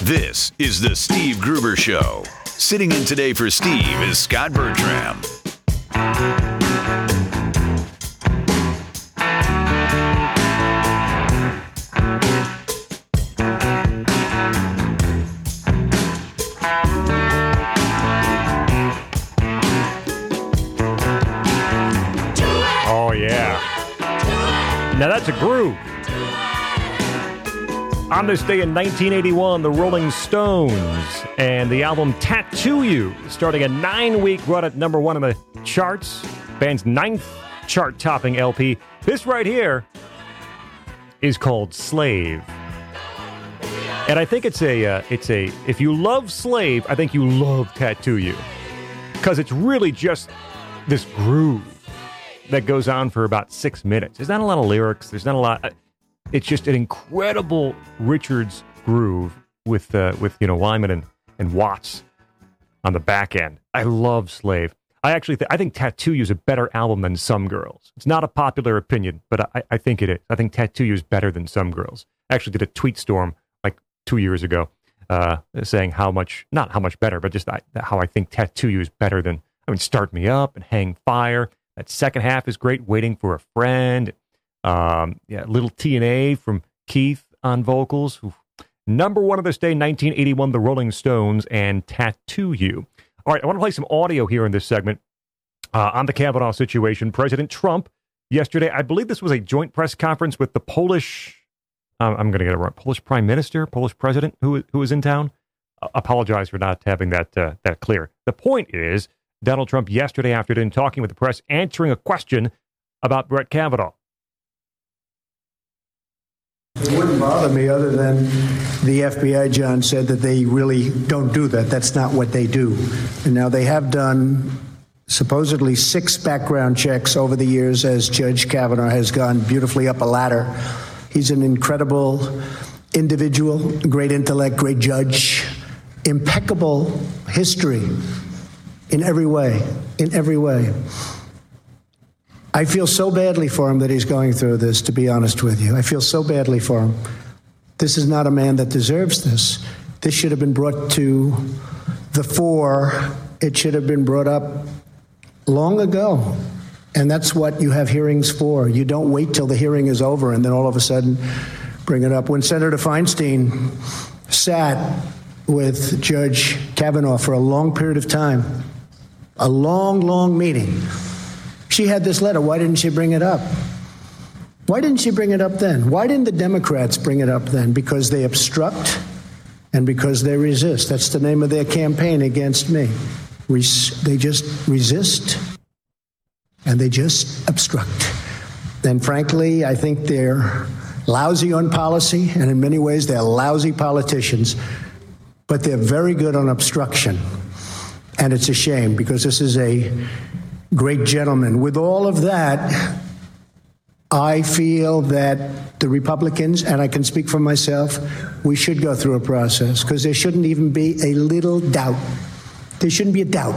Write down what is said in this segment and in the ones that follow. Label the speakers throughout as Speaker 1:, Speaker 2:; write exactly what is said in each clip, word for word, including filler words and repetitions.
Speaker 1: This is the Steve Gruber Show. Sitting in today for Steve is Scott Bertram.
Speaker 2: Oh, yeah. Now that's a groove. On this day in nineteen eighty-one, the Rolling Stones and the album Tattoo You, starting a nine-week run at number one on the charts, band's ninth chart-topping L P. This right here is called Slave. And I think it's a, uh, it's a, if you love Slave, I think you love Tattoo You. Because it's really just this groove that goes on for about six minutes. There's not a lot of lyrics. There's not a lot. It's just an incredible Richards groove with, uh, with you know, Wyman and, and Watts on the back end. I love Slave. I actually th- I think Tattoo You is a better album than Some Girls. It's not a popular opinion, but I, I think it is. I think Tattoo You is better than Some Girls. I actually did a tweet storm like two years ago uh, saying how much, not how much better, but just I, how I think Tattoo You is better than, I mean, Start Me Up and Hang Fire. That second half is great. Waiting for a Friend. Um, yeah, Little T and A from Keith on vocals. Oof. Number one of this day, nineteen eighty-one, The Rolling Stones and Tattoo You. All right, I want to play some audio here in this segment uh, on the Kavanaugh situation. President Trump, yesterday, I believe this was a joint press conference with the Polish, uh, I'm going to get it wrong, Polish Prime Minister, Polish President, who who was in town. Uh, apologize for not having that uh, that clear. The point is, Donald Trump yesterday afternoon talking with the press, answering a question about Brett Kavanaugh.
Speaker 3: It wouldn't bother me other than the F B I, John, said that they really don't do that. That's not what they do. And now they have done supposedly six background checks over the years as Judge Kavanaugh has gone beautifully up a ladder. He's an incredible individual, great intellect, great judge, impeccable history in every way, in every way. I feel so badly for him that he's going through this, to be honest with you. I feel so badly for him. This is not a man that deserves this. This should have been brought to the fore. It should have been brought up long ago. And that's what you have hearings for. You don't wait till the hearing is over and then all of a sudden bring it up. When Senator Feinstein sat with Judge Kavanaugh for a long period of time, a long, long meeting, she had this letter. Why didn't she bring it up? Why didn't she bring it up then? Why didn't the Democrats bring it up then? Because they obstruct and because they resist. That's the name of their campaign against me. Res- they just resist and they just obstruct. And frankly, I think they're lousy on policy, and in many ways they're lousy politicians, but they're very good on obstruction. And it's a shame because this is a great gentleman. With all of that, I feel that the Republicans, and I can speak for myself, we should go through a process because there shouldn't even be a little doubt. There shouldn't be a doubt.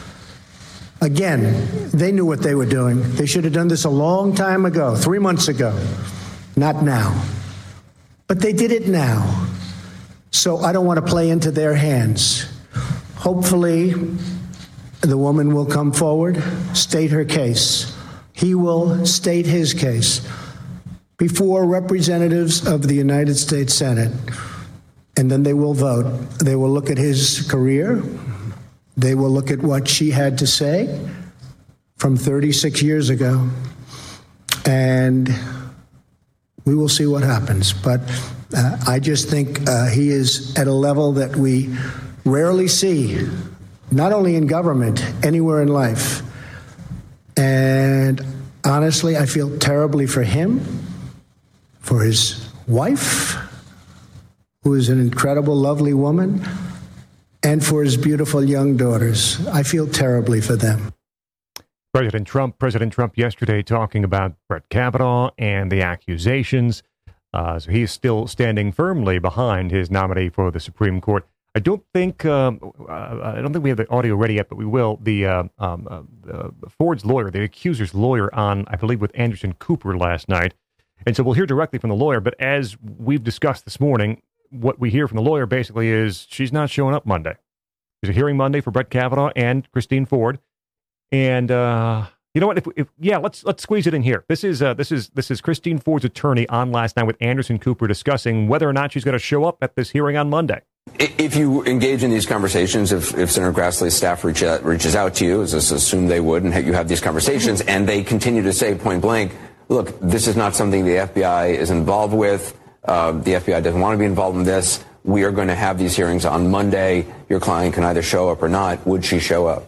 Speaker 3: Again, they knew what they were doing. They should have done this a long time ago, three months ago, not now. But they did it now. So I don't want to play into their hands. Hopefully, the woman will come forward, state her case. He will state his case before representatives of the United States Senate, and then they will vote. They will look at his career. They will look at what she had to say from thirty-six years ago, and we will see what happens. But uh, I just think uh, he is at a level that we rarely see, not only in government, anywhere in life. And honestly, I feel terribly for him, for his wife, who is an incredible, lovely woman, and for his beautiful young daughters. I feel terribly for them.
Speaker 2: President Trump, President Trump yesterday talking about Brett Kavanaugh and the accusations. Uh, so he's still standing firmly behind his nominee for the Supreme Court. I don't think um, uh, I don't think we have the audio ready yet, but we will. The uh, um, uh, uh, Ford's lawyer, the accuser's lawyer, on I believe with Anderson Cooper last night, and so we'll hear directly from the lawyer. But as we've discussed this morning, what we hear from the lawyer basically is she's not showing up Monday. There's a hearing Monday for Brett Kavanaugh and Christine Ford. And uh, you know what? If, if yeah, let's let's squeeze it in here. This is uh, this is this is Christine Ford's attorney on last night with Anderson Cooper discussing whether or not she's going to show up at this hearing on Monday.
Speaker 4: If you engage in these conversations, if, if Senator Grassley's staff reach out, reaches out to you, as I assume they would, and you have these conversations, and they continue to say point blank, look, this is not something the F B I is involved with. Uh, the F B I doesn't want to be involved in this. We are going to have these hearings on Monday. Your client can either show up or not. Would she show up?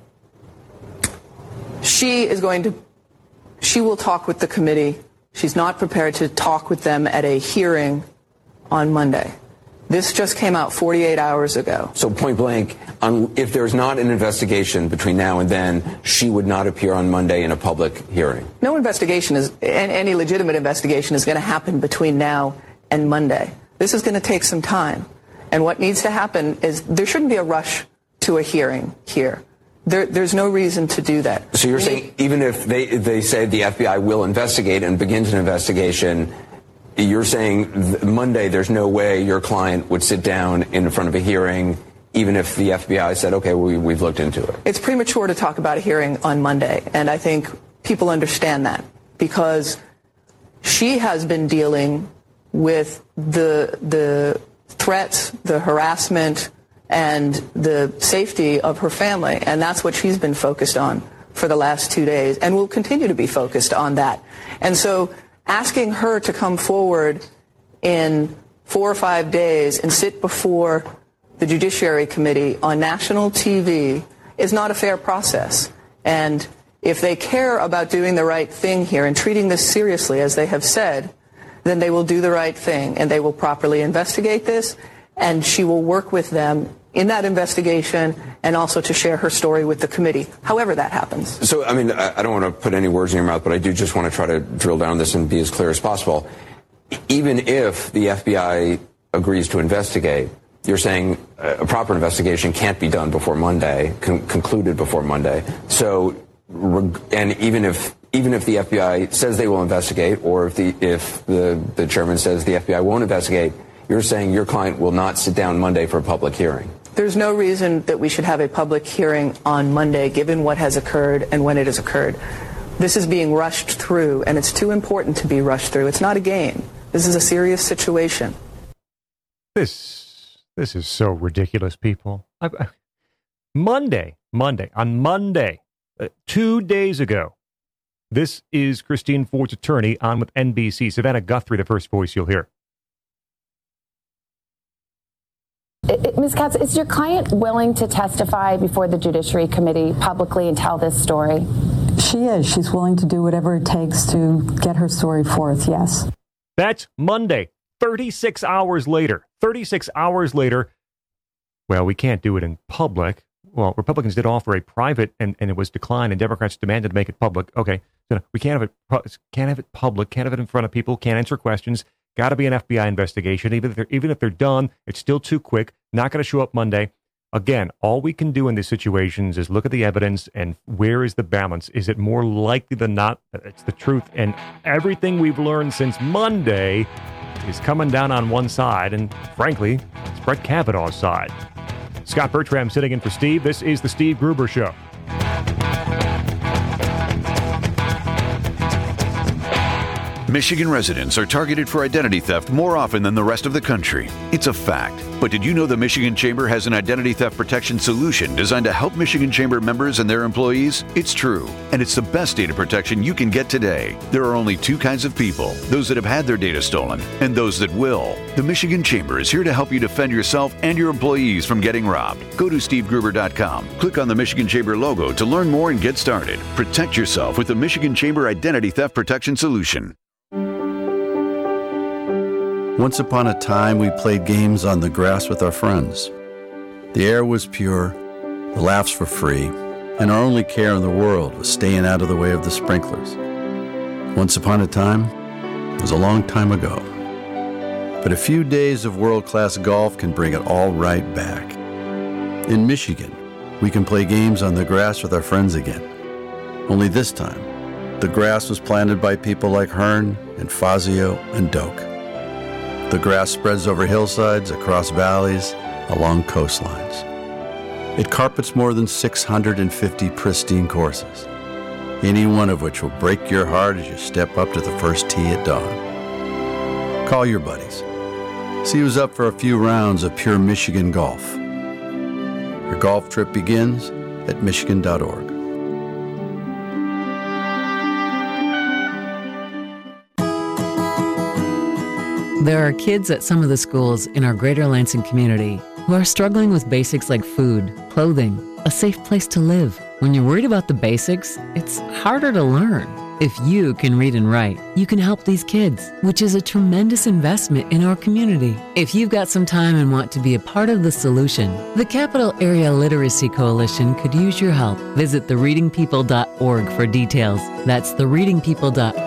Speaker 5: She is going to, she will talk with the committee. She's not prepared to talk with them at a hearing on Monday. This just came out forty-eight hours ago.
Speaker 4: So point blank, um, if there's not an investigation between now and then, she would not appear on Monday in a public hearing.
Speaker 5: No investigation is, any legitimate investigation is going to happen between now and Monday. This is going to take some time. And what needs to happen is there shouldn't be a rush to a hearing here. There, there's no reason to do that.
Speaker 4: So you're
Speaker 5: we
Speaker 4: saying
Speaker 5: need,
Speaker 4: even if they, they say the F B I will investigate and begins an investigation, you're saying Monday there's no way your client would sit down in front of a hearing even if the F B I said, okay, we, we've looked into it?
Speaker 5: It's premature to talk about a hearing on Monday, and I think people understand that because she has been dealing with the the threats, the harassment, and the safety of her family, and that's what she's been focused on for the last two days, and will continue to be focused on that. And so asking her to come forward in four or five days and sit before the Judiciary Committee on national T V is not a fair process. And if they care about doing the right thing here and treating this seriously, as they have said, then they will do the right thing and they will properly investigate this, and she will work with them in that investigation and also to share her story with the committee, however that happens.
Speaker 4: So, I mean, I, I don't want to put any words in your mouth, but I do just want to try to drill down this and be as clear as possible. Even if the F B I agrees to investigate, you're saying a proper investigation can't be done before Monday, con- concluded before Monday. So, and even if even if the F B I says they will investigate, or if the if the, the chairman says the F B I won't investigate, you're saying your client will not sit down Monday for a public hearing.
Speaker 5: There's no reason that we should have a public hearing on Monday, given what has occurred and when it has occurred. This is being rushed through, and it's too important to be rushed through. It's not a game. This is a serious situation.
Speaker 2: This this is so ridiculous, people. I, I, Monday, Monday, on Monday, uh, two days ago, this is Christine Ford's attorney on with N B C. Savannah Guthrie, the first voice you'll hear.
Speaker 6: Miz Katz, is your client willing to testify before the Judiciary Committee publicly and tell this story?
Speaker 7: She is. She's willing to do whatever it takes to get her story forth, yes.
Speaker 2: That's Monday, thirty-six hours later. thirty-six hours later, well, we can't do it in public. Well, Republicans did offer a private, and, and it was declined, and Democrats demanded to make it public. Okay, so we can't have it can't have it public, can't have it in front of people, can't answer questions. Got to be an F B I investigation. Even if they're, even if they're done, it's still too quick. Not going to show up Monday. Again, all we can do in these situations is look at the evidence and where is the balance? Is it more likely than not that it's the truth? And everything we've learned since Monday is coming down on one side, and frankly, it's Brett Kavanaugh's side. Scott Bertram sitting in for Steve. This is the Steve Gruber Show.
Speaker 1: Michigan residents are targeted for identity theft more often than the rest of the country. It's a fact. But did you know the Michigan Chamber has an identity theft protection solution designed to help Michigan Chamber members and their employees? It's true, and it's the best data protection you can get today. There are only two kinds of people, those that have had their data stolen and those that will. The Michigan Chamber is here to help you defend yourself and your employees from getting robbed. Go to steve gruber dot com. Click on the Michigan Chamber logo to learn more and get started. Protect yourself with the Michigan Chamber Identity Theft Protection Solution.
Speaker 8: Once upon a time, we played games on the grass with our friends. The air was pure, the laughs were free, and our only care in the world was staying out of the way of the sprinklers. Once upon a time, it was a long time ago. But a few days of world-class golf can bring it all right back. In Michigan, we can play games on the grass with our friends again. Only this time, the grass was planted by people like Hearn and Fazio and Doak. The grass spreads over hillsides, across valleys, along coastlines. It carpets more than six hundred fifty pristine courses, any one of which will break your heart as you step up to the first tee at dawn. Call your buddies. See who's up for a few rounds of pure Michigan golf. Your golf trip begins at michigan dot org.
Speaker 9: There are kids at some of the schools in our greater Lansing community who are struggling with basics like food, clothing, a safe place to live. When you're worried about the basics, it's harder to learn. If you can read and write, you can help these kids, which is a tremendous investment in our community. If you've got some time and want to be a part of the solution, the Capital Area Literacy Coalition could use your help. Visit the reading people dot org for details. That's the reading people dot org.